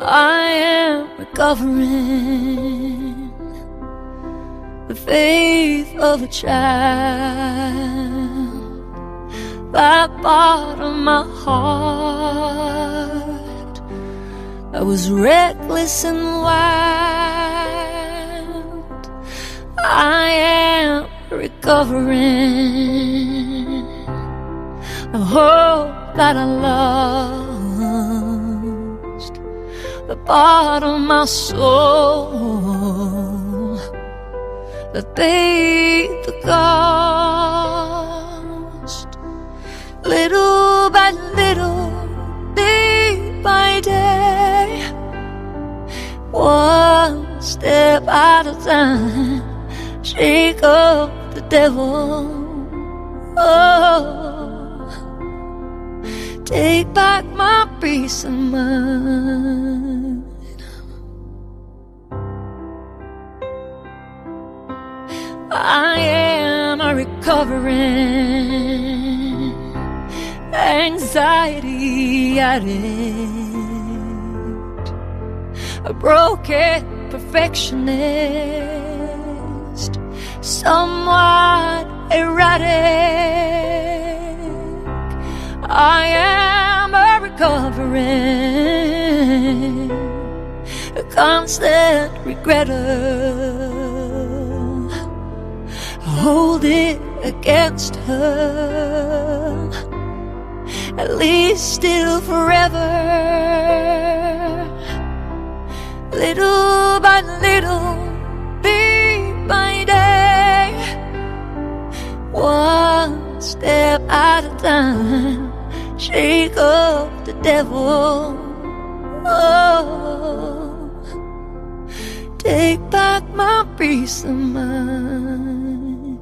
I am recovering the faith of a child. That part of my heart that was reckless and wild, I am recovering the hope that I lost, the part of my soul that paid the cost. Little by little, day by day, one step at a time, shake off the devil. Oh, take back my peace of mind. I am a recovering anxiety addict, a broken perfectionist, somewhat erratic. I am a recovering, a constant regretter. Hold it against her, at least till forever. Little by little, day by day, one step at a time, shake off the devil. Oh, take back my peace of mind.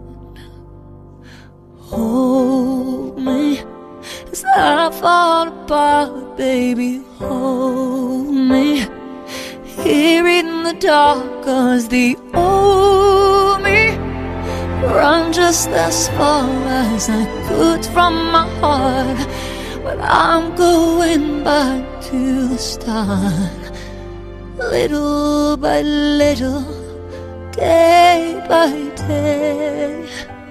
Hold me as I fall apart, baby, hold me. Here in the dark, 'cause the old me run just as far as I could from my heart. But I'm going back to the start, little by little, day by day,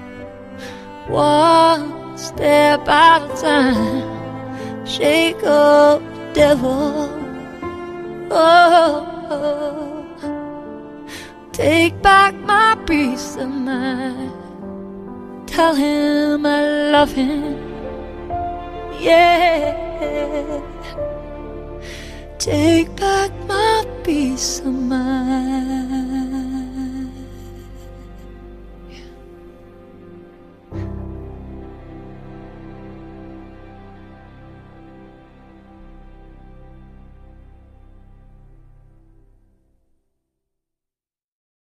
one step at a time, shake up the devil. Oh, take back my peace of mind. Tell him I love him, yeah. Take back my peace of mind.